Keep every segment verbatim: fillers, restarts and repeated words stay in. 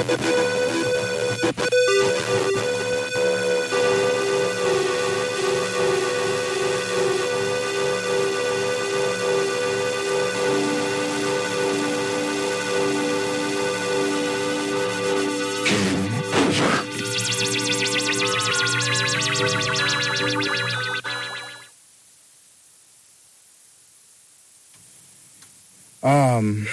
Um,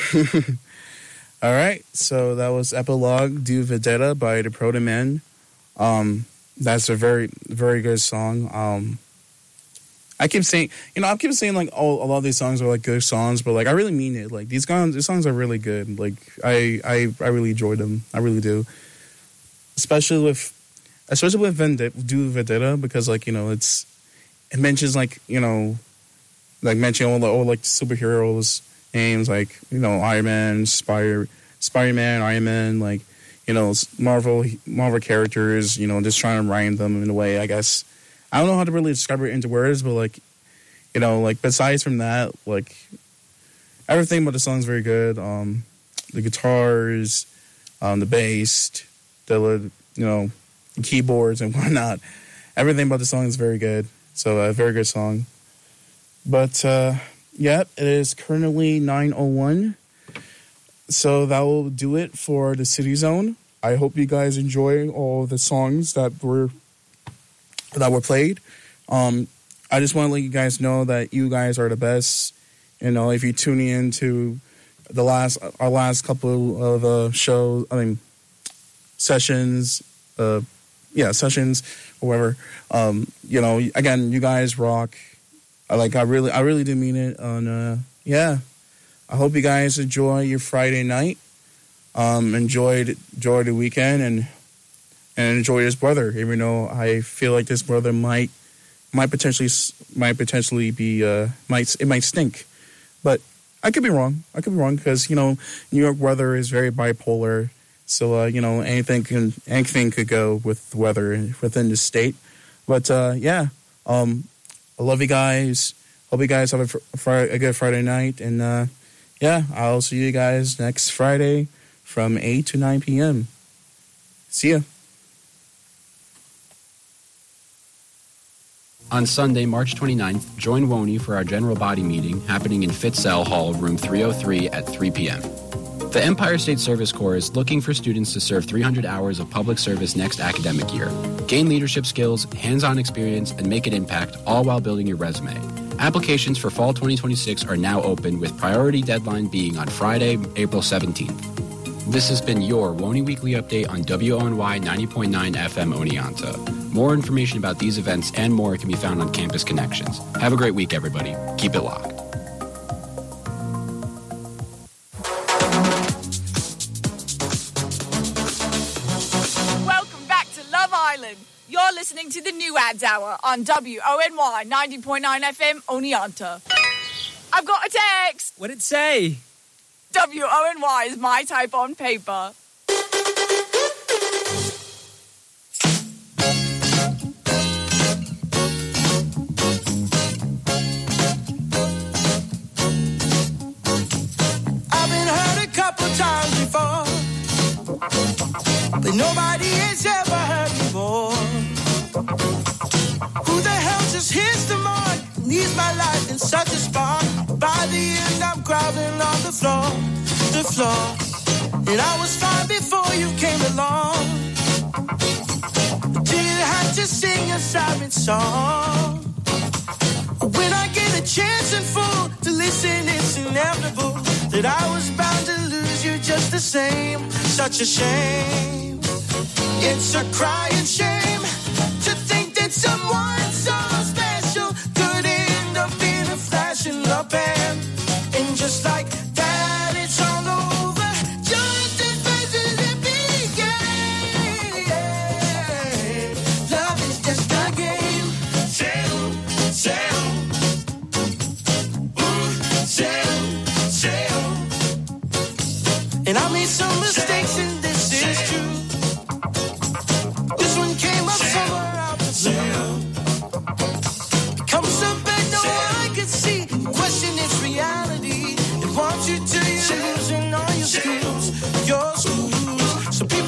all right, so that was Epilogue du Vendetta by the Protomen. Um, that's a very, very good song. Um, I keep saying, you know, I keep saying like, oh, a lot of these songs are like good songs, but like I really mean it. Like these songs, these songs are really good. Like I, I, I really enjoyed them. I really do. Especially with, especially with Vendetta, du Vendetta, because like you know, it's it mentions like you know, like mentioning all the all like superheroes. Names like, you know, Iron Man, Spider, Spider-Man, Iron Man, like, you know, Marvel Marvel characters, you know, just trying to rhyme them in a way, I guess. I don't know how to really describe it into words, but, like, you know, like, besides from that, like, everything about the song is very good. Um, the guitars, um, the bass, the, you know, the keyboards and whatnot. Everything about the song is very good. So, a very good song. But, uh... Yep, it is currently nine oh one. So that will do it for the City Zone. I hope you guys enjoy all the songs that were that were played. Um, I just want to let you guys know that you guys are the best. You know, if you tune in to the last our last couple of uh, shows, I mean sessions, uh, yeah, sessions or whatever. Um, you know, again, you guys rock. I like. I really, I really do mean it. And uh, yeah, I hope you guys enjoy your Friday night. Um, enjoyed, enjoy the weekend, and and enjoy this weather. Even though I feel like this weather might, might potentially, might potentially be, uh, might it might stink, but I could be wrong. I could be wrong because you know New York weather is very bipolar. So uh, you know anything can anything could go with the weather within the state. But uh, yeah. Um, I love you guys. Hope you guys have a, fr- a good Friday night. And, uh, yeah, I'll see you guys next Friday from eight to nine p.m. See ya. On Sunday, March twenty-ninth, join WONY for our general body meeting happening in Fitzell Hall, room three oh three at three p.m. The Empire State Service Corps is looking for students to serve three hundred hours of public service next academic year. Gain leadership skills, hands-on experience, and make an impact, all while building your resume. Applications for fall twenty twenty-six are now open, with priority deadline being on Friday, April seventeenth. This has been your WONY Weekly Update on W O N Y ninety point nine F M Oneonta. More information about these events and more can be found on Campus Connections. Have a great week, everybody. Keep it locked. You're listening to the New Ads Hour on W O N Y ninety point nine F M Oneonta. I've got a text. What'd it say? W O N Y is my type on paper. I've been hurt a couple times before, but nobody has ever hurt me more. Who the hell just hits the mark? Needs my life in such a spark. By the end, I'm crawling on the floor, the floor. And I was fine before you came along. Didn't have to sing a siren song. When I get a chance in full to listen, it's inevitable that I was bound to lose you just the same. Such a shame. It's a crying shame to think that someone so special could end up in a flash in the pan. And just like that, it's all over, just as fast as it began. Love is just a game. Sail, sail. Ooh, sail, sail. And I made some mistakes, and this is true. This one came up somewhere out the blue. Becomes a bed no one could see. Question its reality. It wants you to use losing all your skills, your schools. So people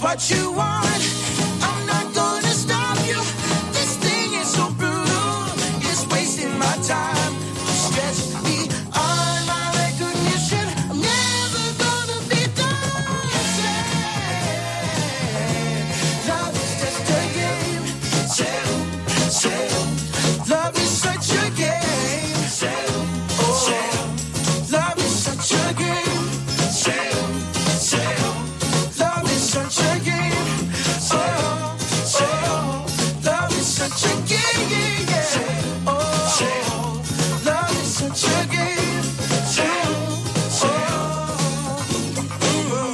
what you want. I'm not gonna stop you. This thing is so brutal. It's wasting my time. Stretch me on my recognition. I'm never gonna be done. Love is just a game. Say, say, love is such a game. Say, oh, love is such a game. Say, say, love is such a game. Oh, oh, love is such a game. Yeah, yeah. Oh, love is such a game. Oh, oh.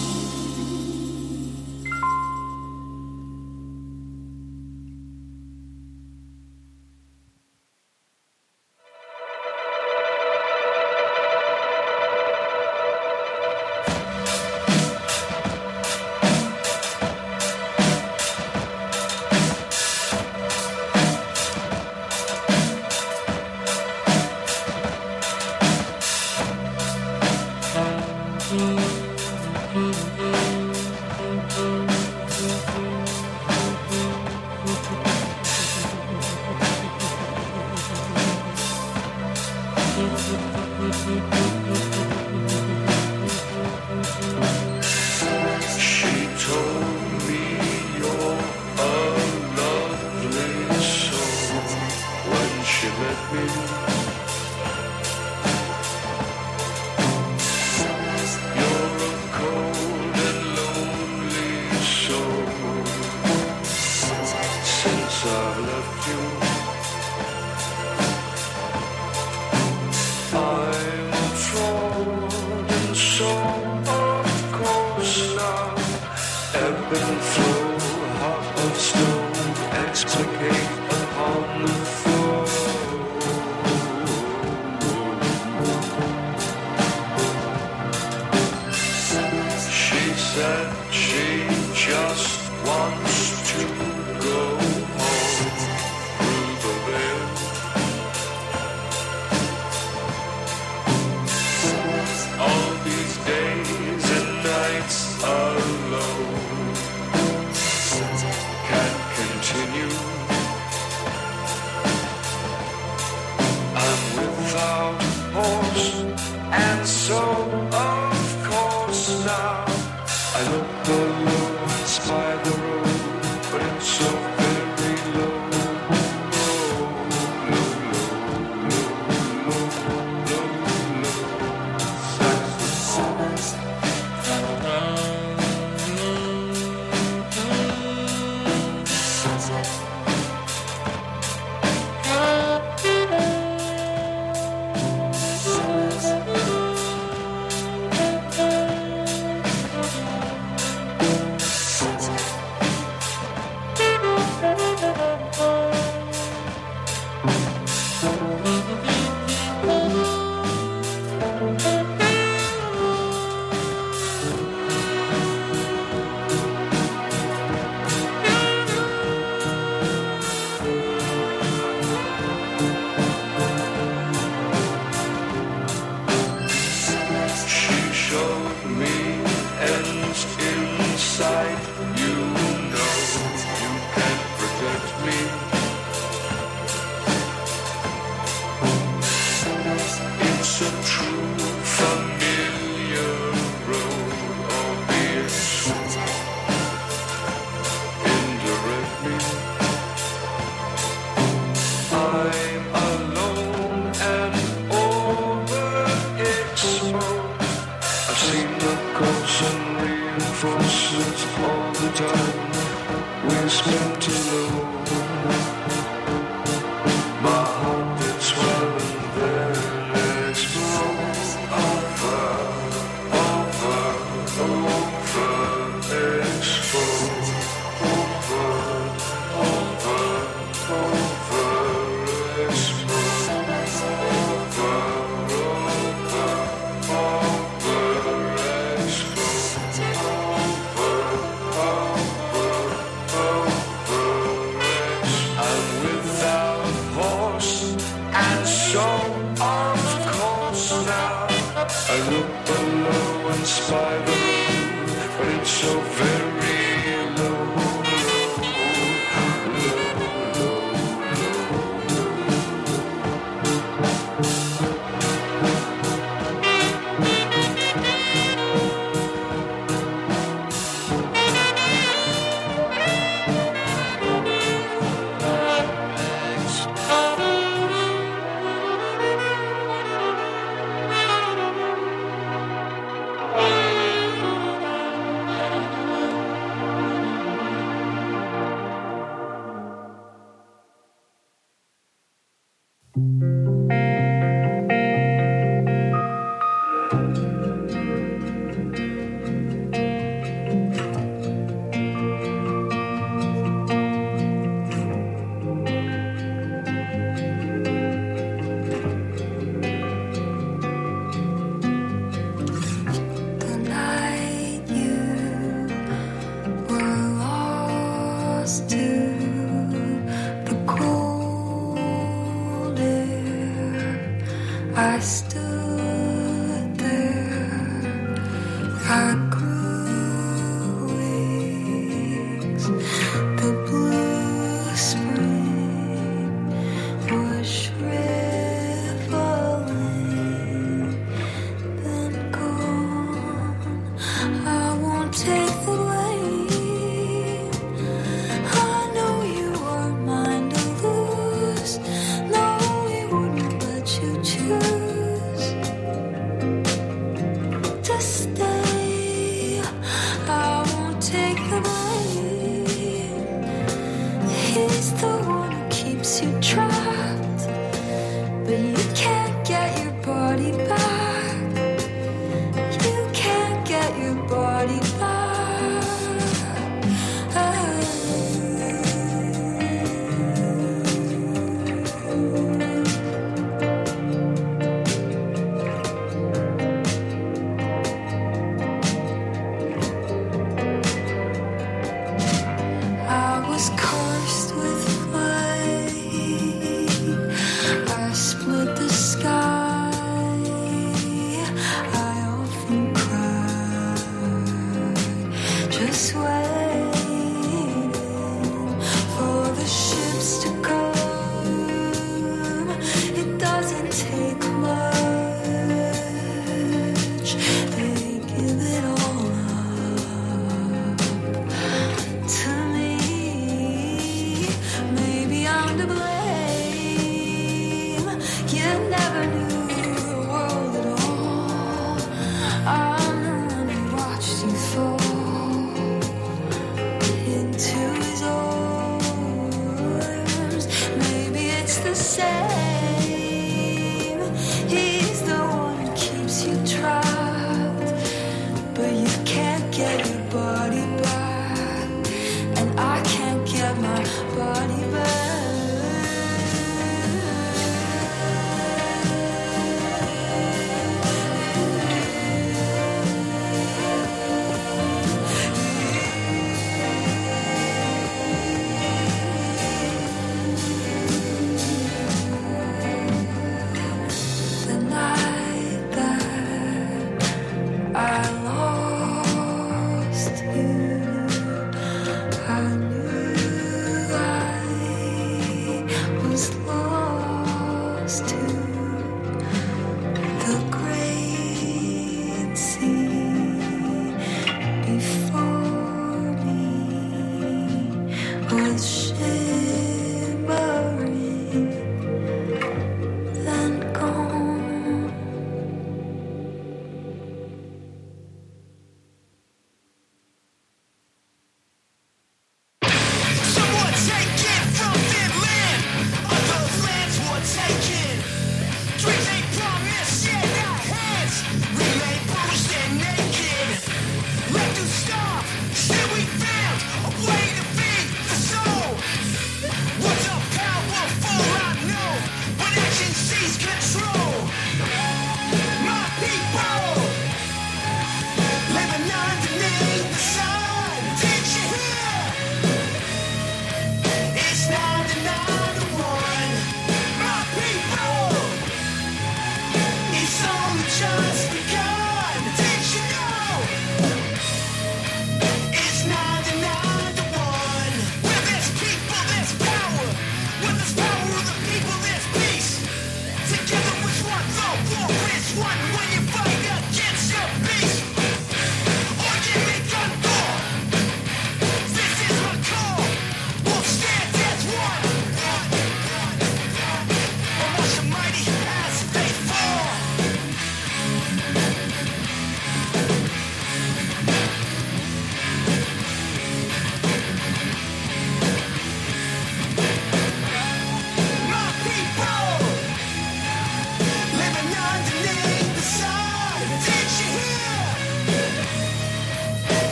She told me you're a lovely soul when she met me. You're a cold and lonely soul since I've left you. I'm a fraud and so of course now ebb and flow, heart of stone, explicate upon the floor. She said she just wants to go home through the veil. All these days and nights alone can't continue. I'm without horse, and so of course now I look below and spy the road, but it's so very low. Low, low, low, low, low, low, saxophone. She showed me ends inside. You know you can't protect me. It's a true familiar road, albeit indirectly. I'm alone and overexposed. I've seen the coats and reinforcers all the time we're spent alone. My heart did swell and then explode. Over, over, over, explode. Over, over, over, explode. Over, over, over, explode. Over, over, over, explode. I'm without horse, and so of course now I look below and spy the road, but but it's so very low. I stood there, I grew wings. The blue spring was shriveling, then gone. I won't take the blame. I know you were mine to lose. No, we wouldn't let you choose to stay. I won't take the blame. He's the one who keeps you trapped, but you can't get your body back. You can't get your body back. I was cursed with flame. I split the sky. I often cried, just waiting for the ships to come. It doesn't take much. They give it all up to me. Maybe I'm to blame. You never knew the world at all. I'm the one who watched you fall into his arms. Maybe it's the same. He's the one who keeps you trapped, but you can't get your body back, and I can't get my body back. The night that I lost you, I knew I was lost to the great sea before me was shimmering, then gone.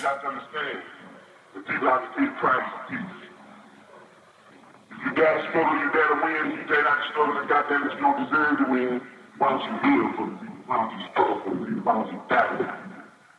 got to understand that people have to pay the price for peace. If you gotta struggle, you gotta win. You say not struggle, and goddamn it, you don't deserve to win. Why don't you heal for the people? Why don't you struggle for the people? Why don't you die for the people?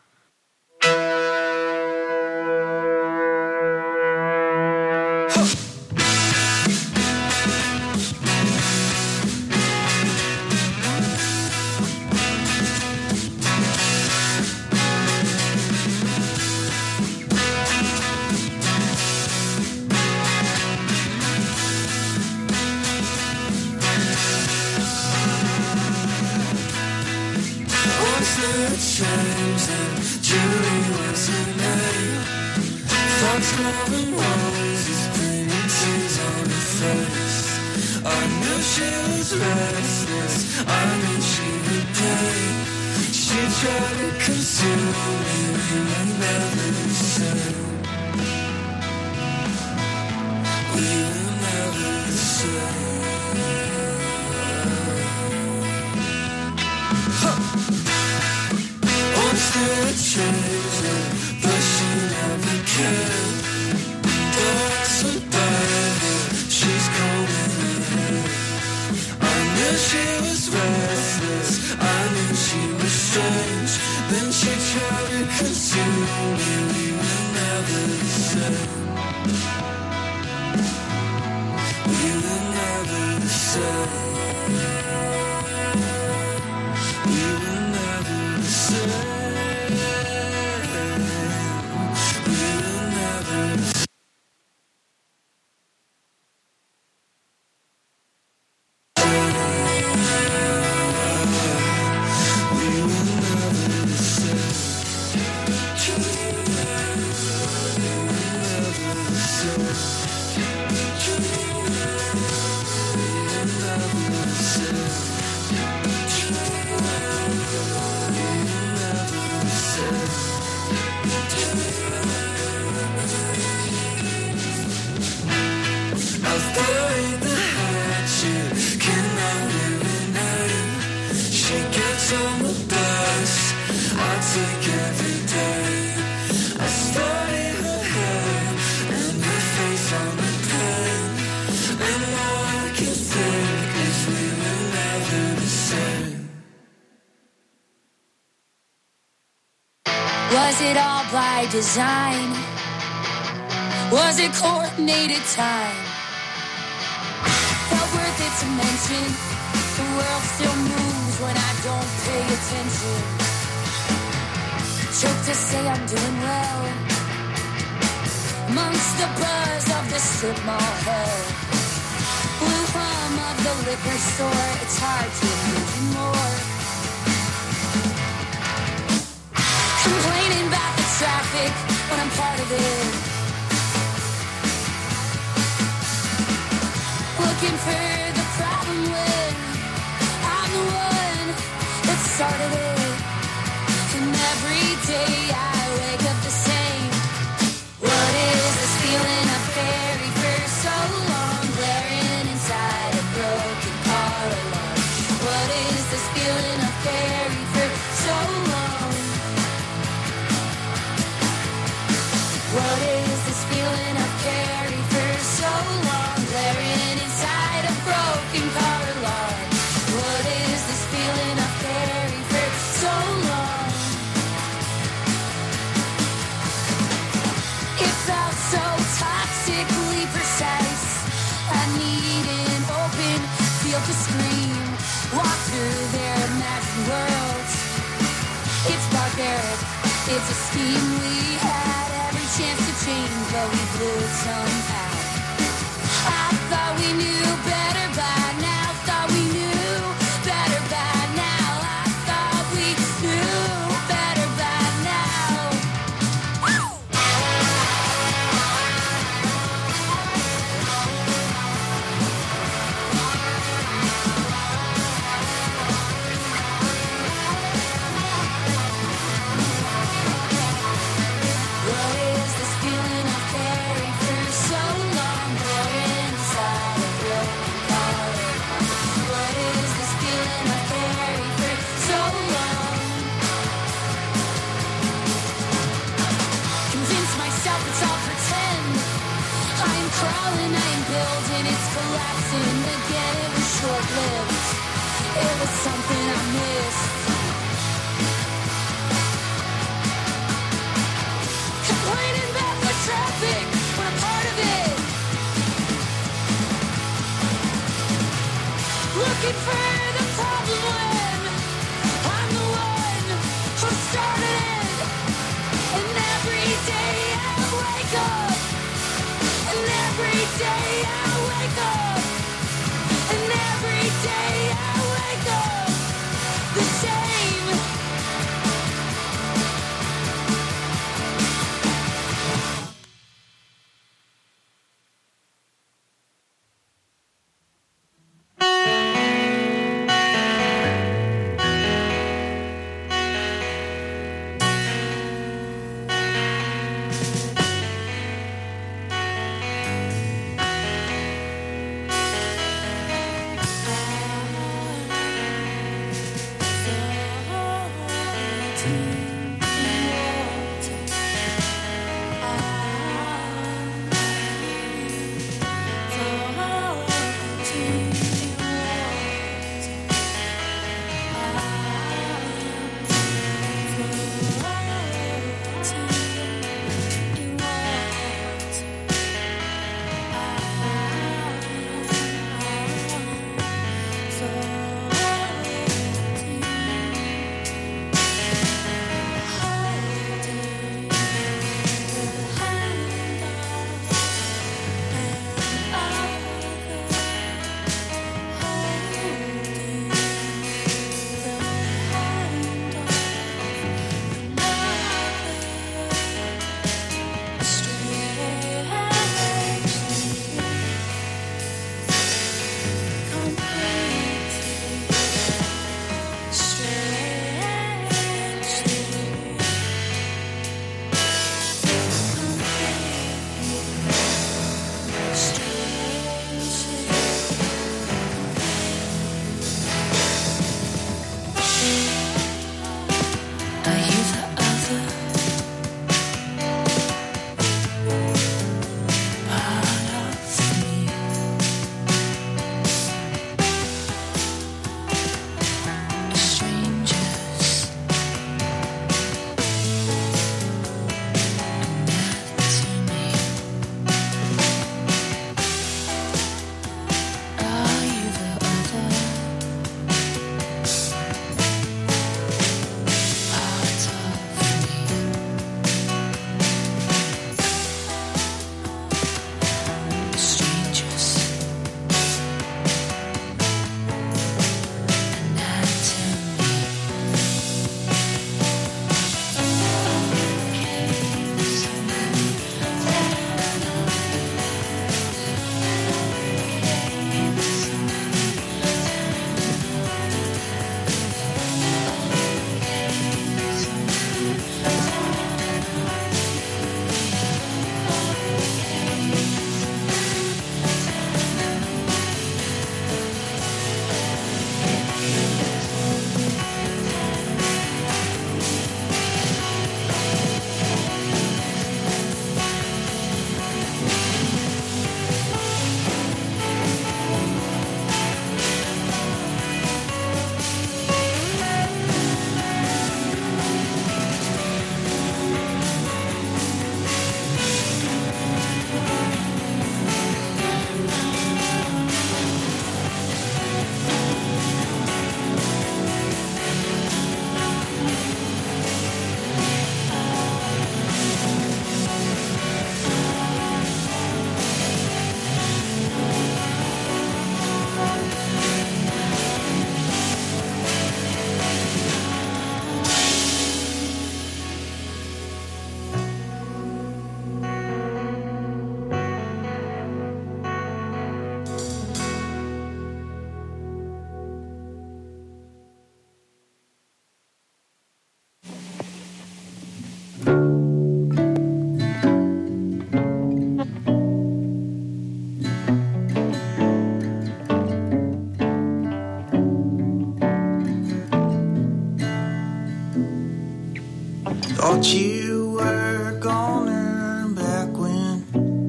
Was it all by design? Was it coordinated time? Felt worth it to mention. The world still moves when I don't pay attention. Joke to say I'm doing well amongst the buzz of the strip mall hell. Blue hum of the liquor store. It's hard to imagine more. Complaining about the traffic when I'm part of it. Looking for the problem when I'm the one that started it. And every day I wake up the same. What is this feeling I've carried for so long? Blaring inside a broken car alarm. What is this feeling I've carried for so long? What is this feeling I've carried for so long? Blaring inside a broken car alarm. What is this feeling I've carried for so long? It felt so toxically precise. I need an open field to scream. Walk through their imagined worlds. It's barbaric. It's a scheme we had. Chance to change, but we blew it somehow. I thought we knew better by now. Thought we knew better by now. I thought we knew better by now. Woo! Feeling I've carried for so long, there inside a broken day I wake up, and every day I wake up the same. Thought you were gonna back when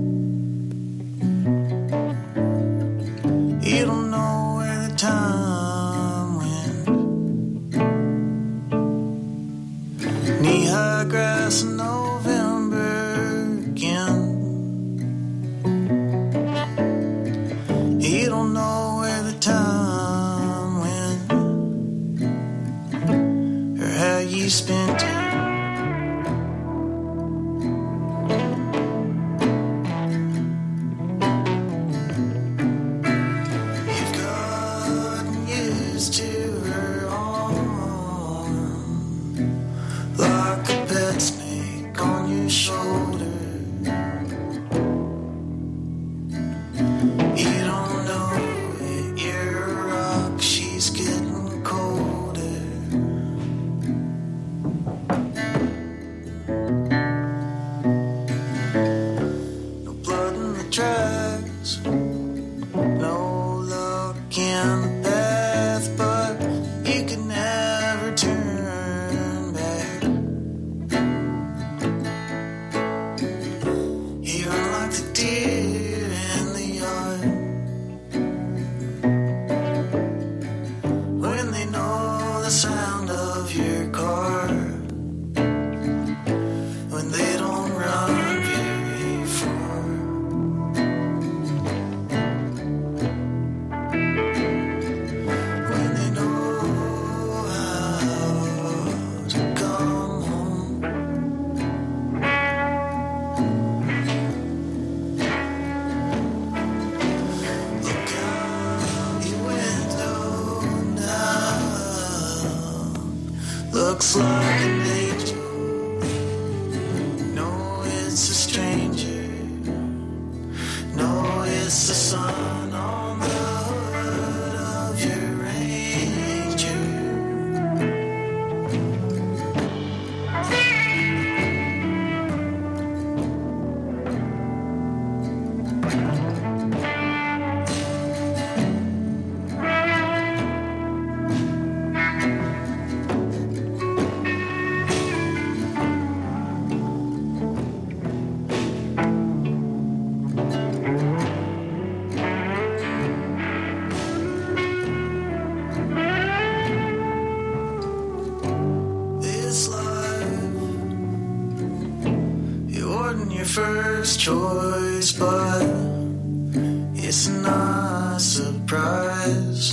you don't know where the time went. Knee-high grass in November again. You don't know where the time went or how you spent it. looks like an angel. No, it's a stranger. No, it's the sun on the hood of your Ranger. First choice, but it's not a surprise.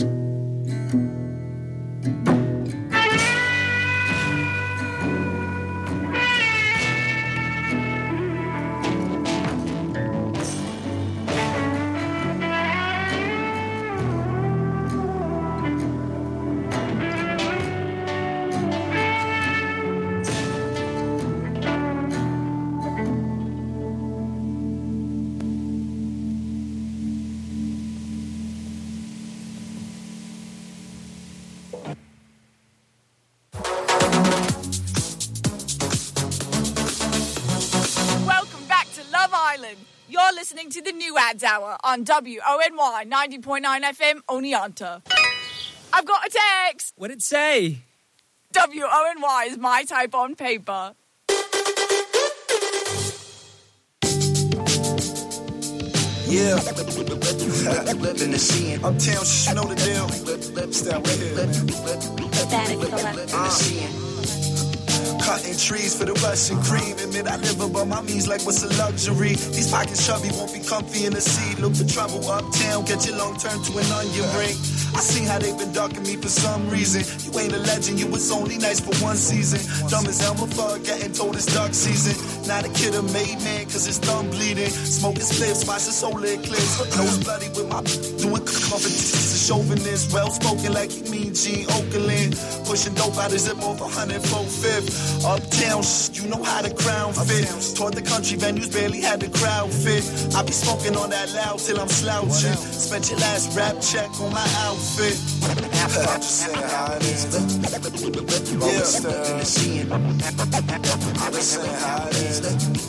You're listening to the New Ads Hour on W O N Y ninety point nine F M Oneonta. I've got a text. What'd it say? W O N Y is my type on paper. Yeah, living the scene. Uptown, shh, know the deal. Stop right here. Static Selector. Cutting trees for the Russian cream. Admit I live above my means like what's a luxury. These pockets chubby, won't be comfy in the seat. Look for trouble uptown, get your long turn to an onion ring. I seen how they've been ducking me for some reason. You ain't a legend, you was only nice for one season. Dumb as Elmer Fudd, getting told it's duck season. Not a kid, a made man, cause his thumb bleeding. Smoking spliffs, watch the solar eclipse. Nose bloody with my doing competitions. A chauvinist, well spoken like he mean Gene Okerlund. Pushing dope out of zip over one hundred four fifth. Uptown, shh, you know how the crown fit. Toward the country venues, barely had the crowd fit. I be smoking on that loud till I'm slouching. Spent your last rap check on my outfit. I'm just saying how it is. Yeah, I'm saying how it is.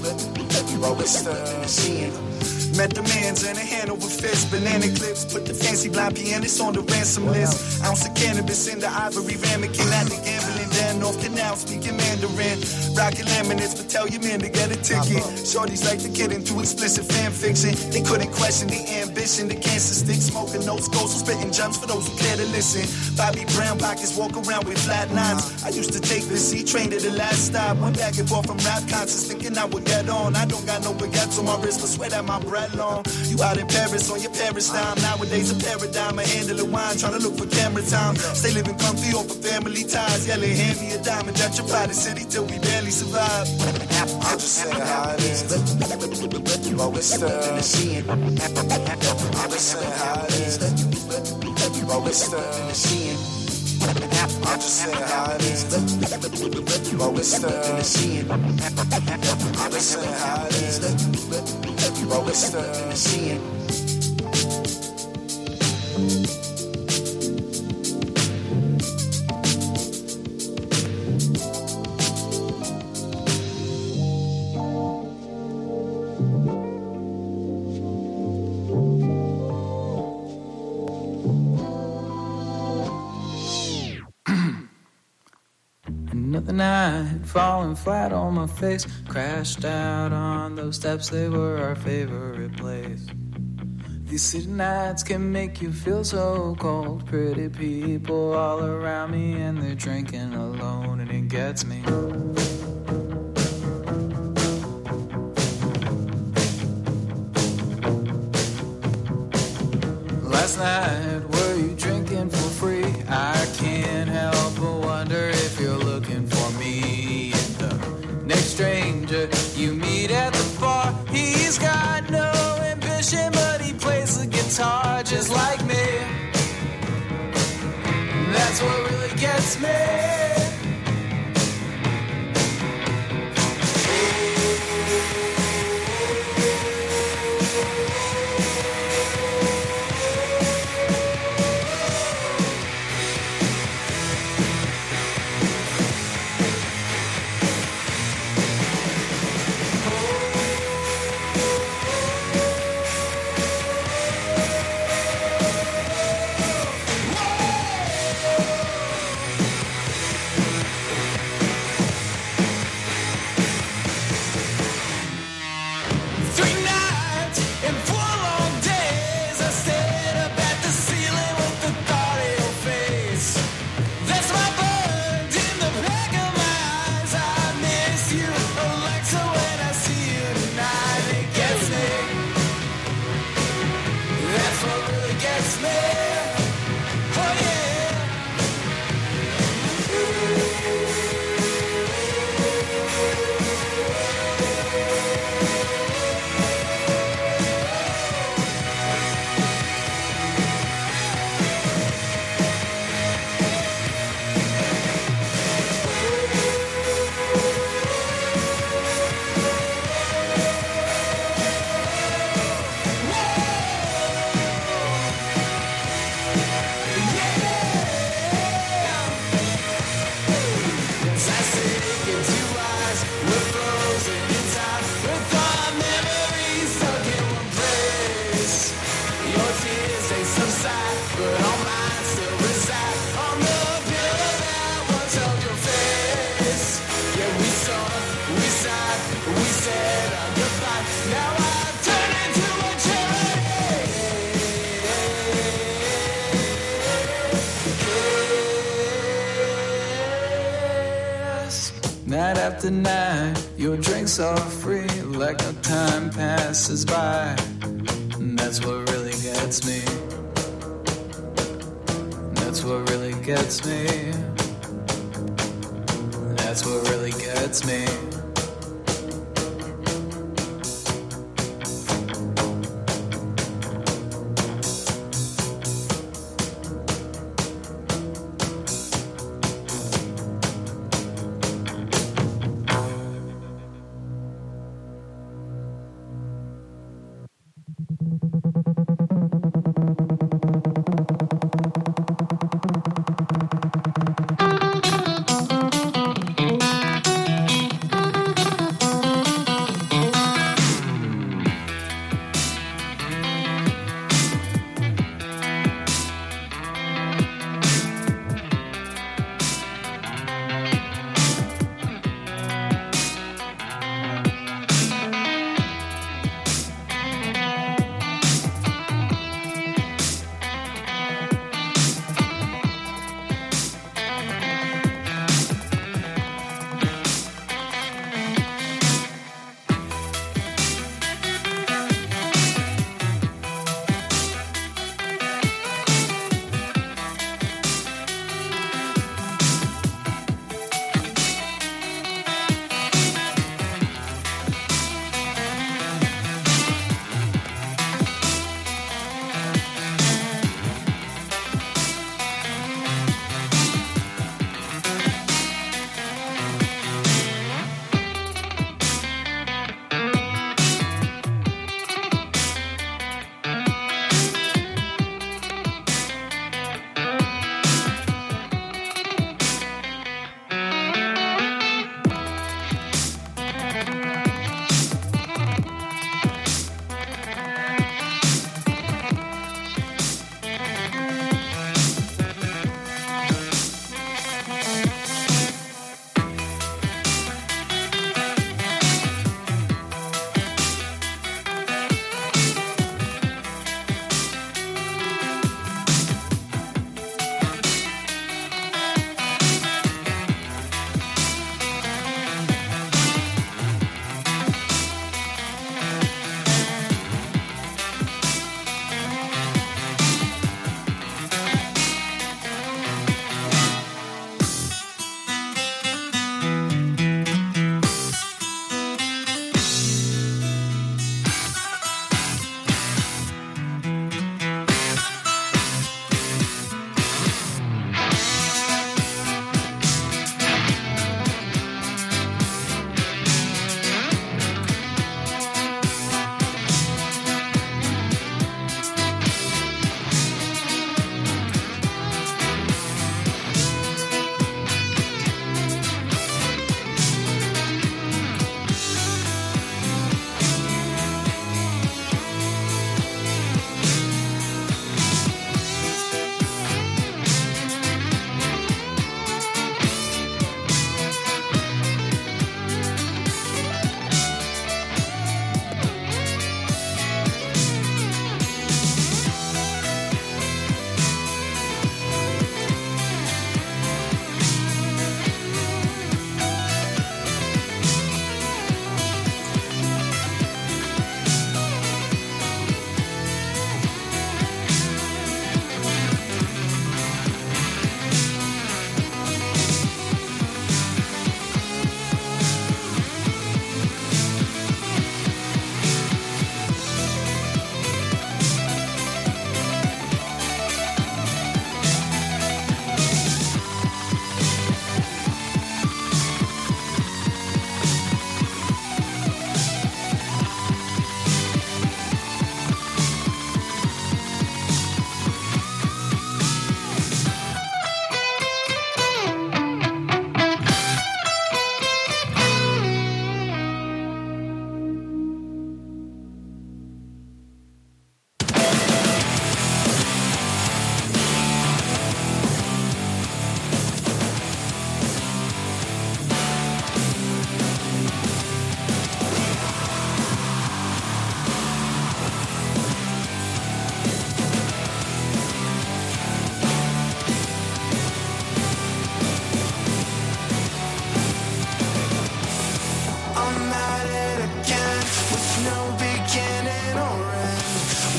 Met the mans in a hand over fist, banana clips. Put the fancy blind pianist on the ransom list. Ounce of cannabis in the ivory ramekin. At the gambling den, North Canal, speaking Mandarin. Rockin' laminates, but tell your man to get a ticket. Shorties like to get into explicit fan fiction. They couldn't question the ambition. The cancer stick, smoking notes, ghosts, spitting gems for those who care to listen. Bobby Brown pockets walk around with flat nines. I used to take the C train to the last stop. Went back and forth from rap concerts, thinking I would get on. I don't got no baguettes on my wrist, but swear that my breath long. You out in Paris on your Paris time. Nowadays a paradigm, a handle of wine, trying to look for camera time. Stay living comfy over family ties. Yelling, hand me a diamond, gentrify the city till we barely survive. I'm just saying how it is. Always stuck in the scene. I'm just saying how it is. Always stuck in the scene. I'm just saying how it is. Always stuck in the scene. I'm just saying how it is. Always stuck in the scene. Another night, falling flat on my face. Crashed out on those steps, they were our favorite place. These city nights can make you feel so cold. Pretty people all around me and they're drinking alone, and it gets me. Last night, were you drinking for free? I can't help but wonder if you're looking for me. And the next stranger you meet at the bar, he's got no ambition, but he plays the guitar just like me. That's what really gets me. night after night, your drinks are free, like no time passes by. And that's what really gets me. That's what really gets me. That's what really gets me.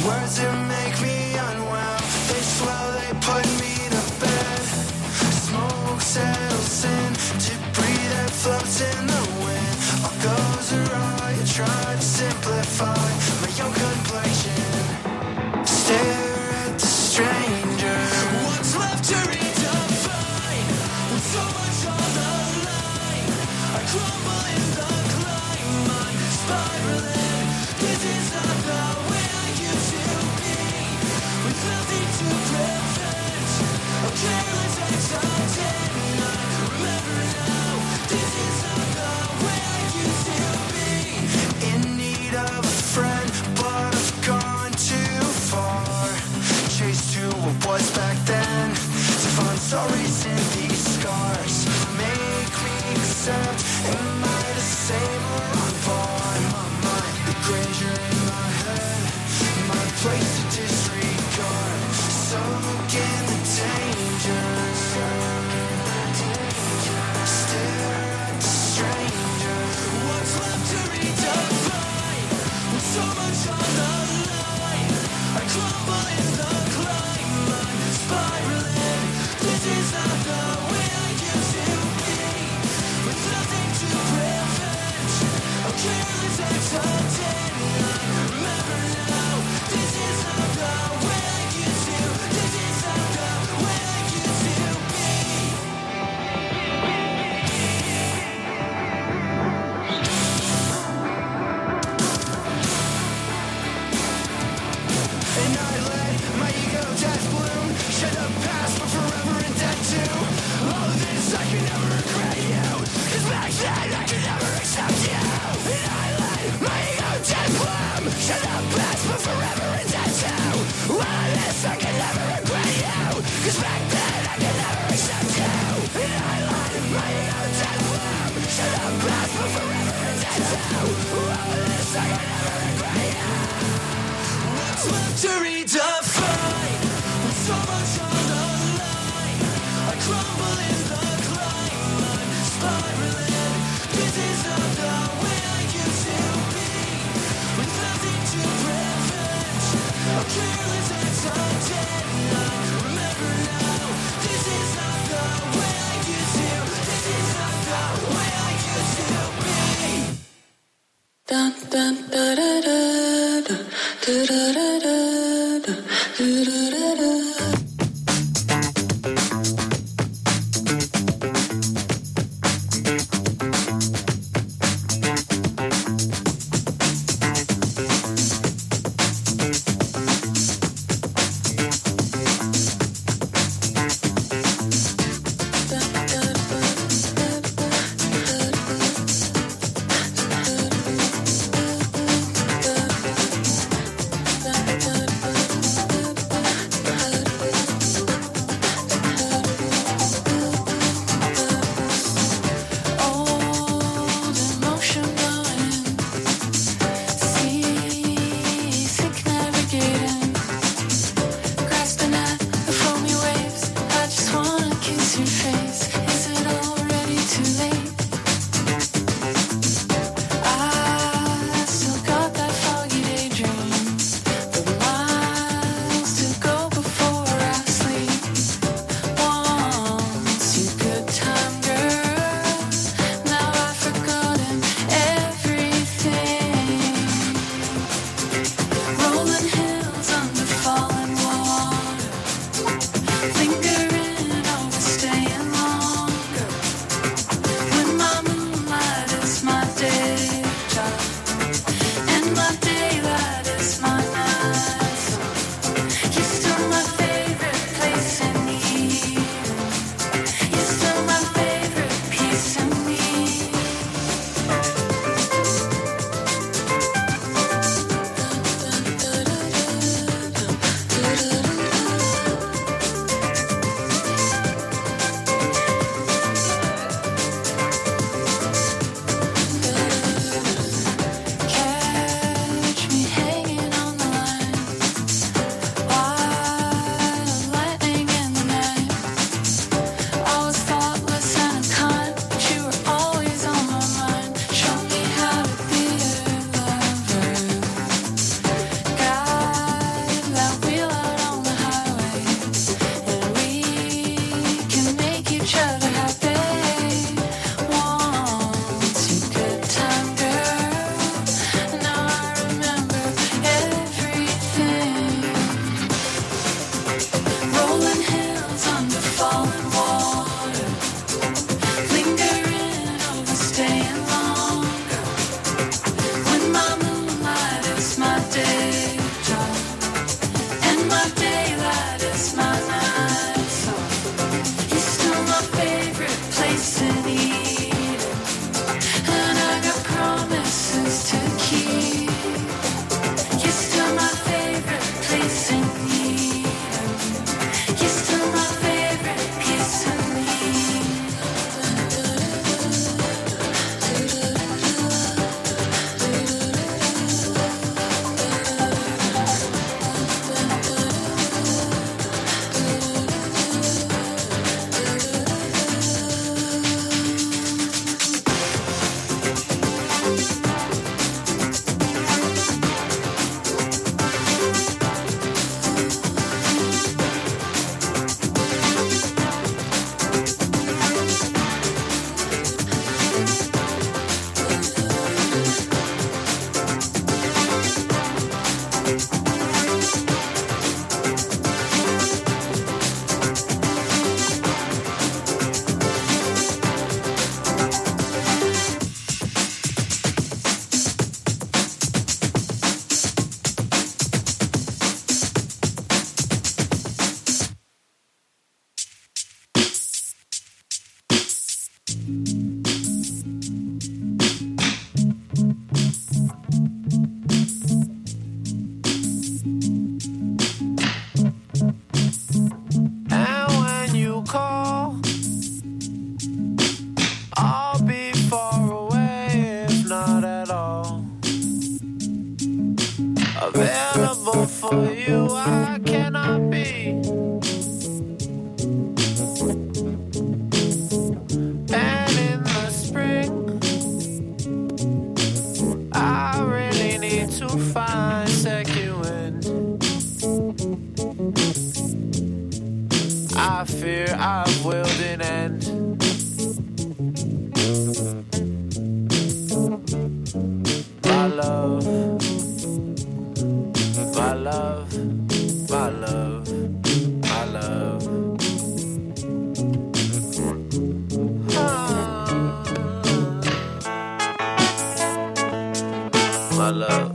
Words that make me unwell, they swell, they put me to bed. Smoke settles in, debris that floats in the wind. All goes awry, I try to simplify my own complexion. Stare at the stranger. What's left to redefine? With so much on the line, I crumble in the climb. I'm spiraling. This is not the way I used to be. With nothing to prevent a careless accident. I remember now. This is not the way I used to be. In need of a friend, but I've gone too far. Chased to what was back then. To find stories in these scars. Make me accept. Am I the same or on par? My mind, the grandeur in my head. My place to disregard. Soak in the danger. Stare at the stranger. What's left to redefine? With so much on the line, I crumble in the climb. I'm spiraling. This is not the way I used to be. With nothing to prevent a careless accident. I remember now. This is not the way I used to. This is not the way I used to be. And I let my ego just bloom. Should have passed, but forever in debt too. All of this I can never regret you. Cause back then I could never accept you. And I let my ego just bloom. Should have passed, but forever in debt too. All of this I can never regret you. Cause back then I could never accept you. And I let my ego just bloom. Should have passed, but forever in debt too. All of this I can never regret you. What's left to redefine? With so much on the line, I crumble in the climb. I'm spiraling. This is not the way I used to be. With nothing to prevent a careless accident. I remember now. This is not the way I used to. This is not the way I used to be. Dun, dun, da, da, da, da, da, da, da, da, da, da, da, da. Dun, available for you, I cannot be. And in the spring, I really need to find second wind. I fear I've willed an end. My love, my love, my love, my love. Ah. My love.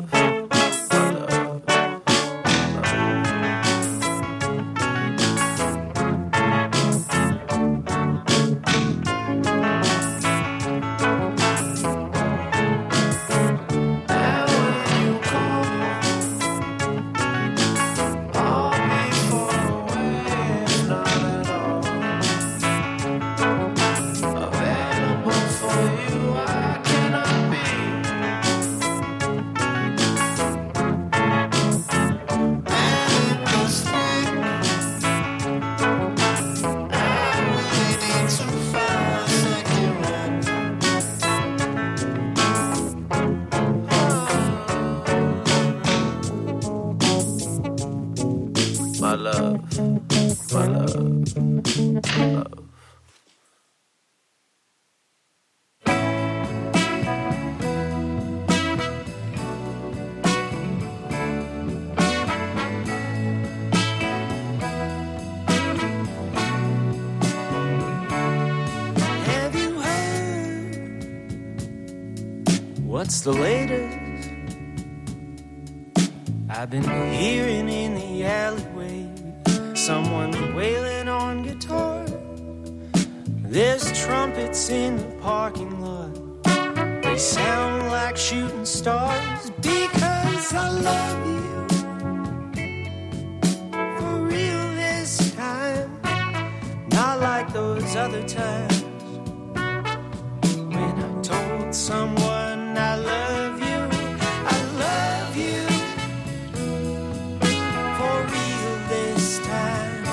My love, my love, my love. Have you heard what's the latest? I've been hearing in the alleyway someone wailing on guitar. There's trumpets in the parking lot. They sound like shooting stars because I love you for real this time, not like those other times when I told someone I love you. I love you for real this time.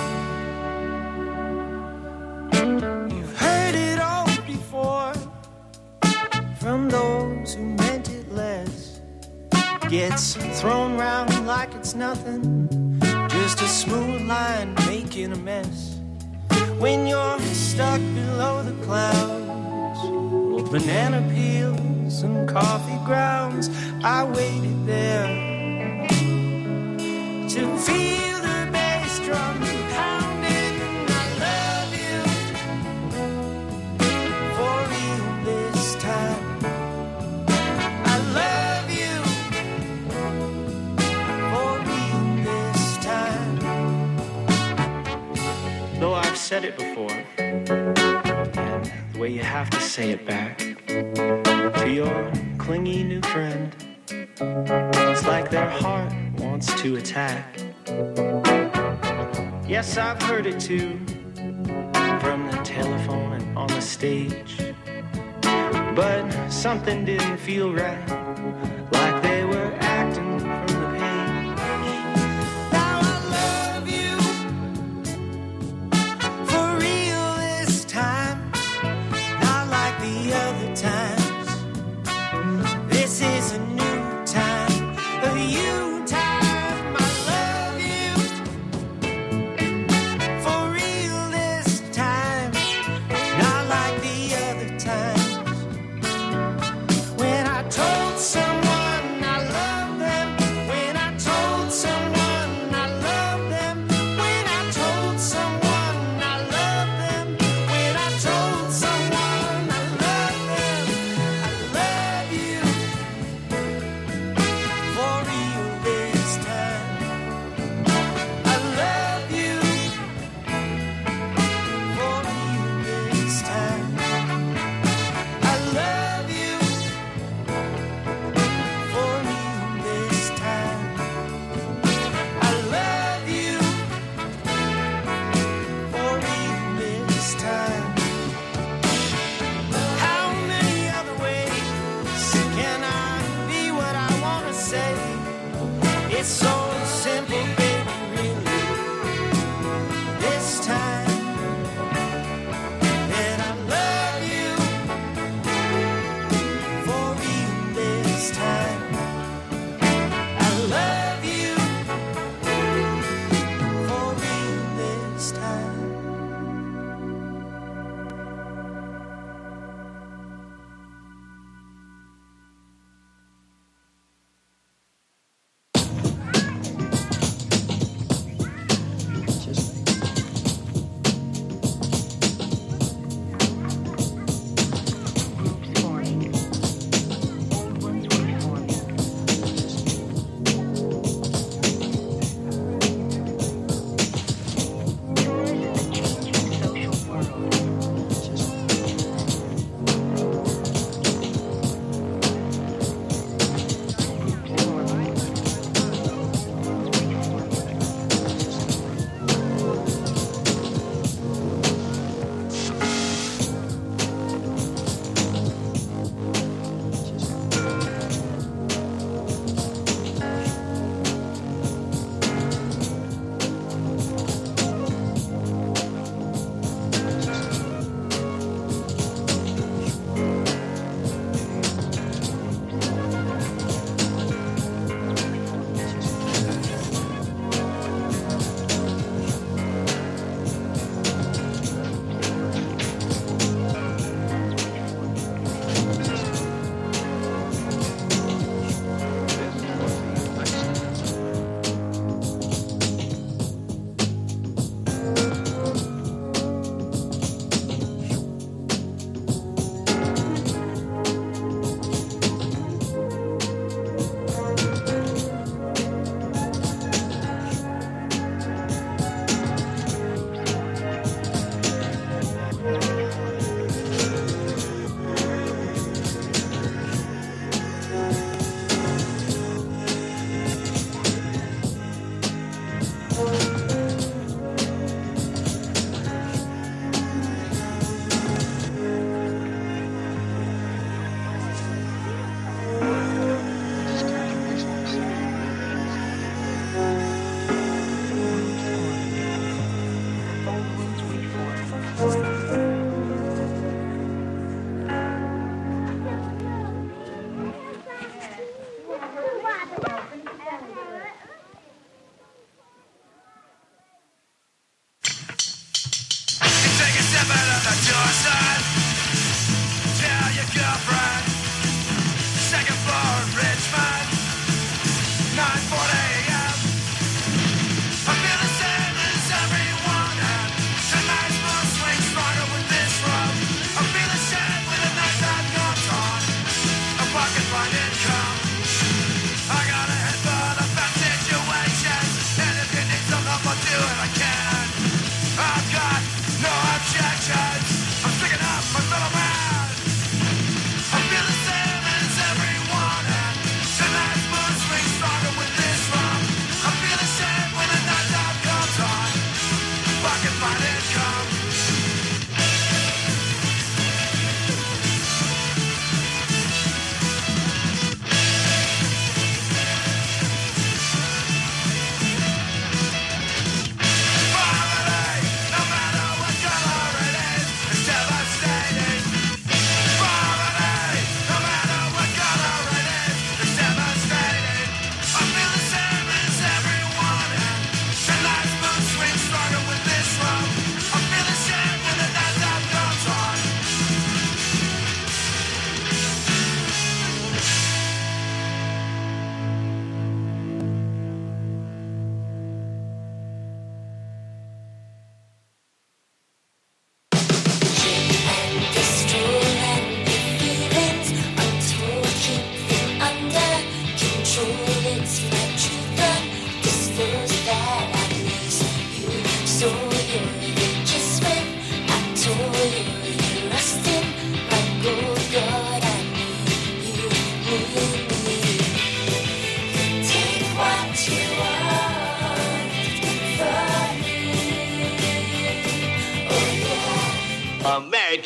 You've heard it all before from those who meant it less. Gets thrown round like it's nothing, just a smooth line making a mess. When you're stuck below the clouds, or banana peels and coffee grounds, I waited there to feel the bass drum pounding. I love you for real this time. I love you for real this time. Though I've said it before, and the way you have to say it back to your clingy new friend, it's like their heart wants to attack. Yes, I've heard it too, from the telephone and on the stage, but something didn't feel right, like they were acting from the page. Now I love you for real this time, not like the other times. This is a new time, a you time. I love you for real this time, not like the other times when I told someone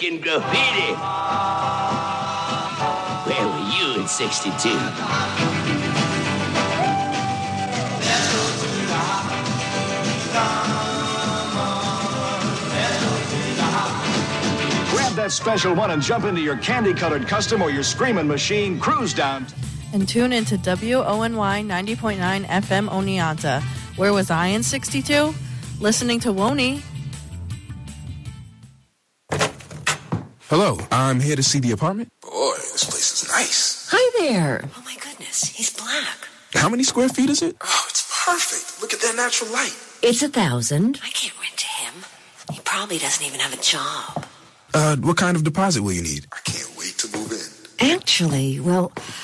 making graffiti. Where were you in sixty-two? Grab that special one and jump into your candy-colored custom or your screaming machine. Cruise down. And tune into W O N Y ninety point nine F M Oneonta. Where was I in sixty-two? Listening to Woney. Hello, I'm here to see the apartment. Boy, this place is nice. Hi there. Oh, my goodness. He's black. How many square feet is it? Oh, it's perfect. Look at that natural light. It's a thousand. I can't rent to him. He probably doesn't even have a job. Uh, what kind of deposit will you need? I can't wait to move in. Actually, well,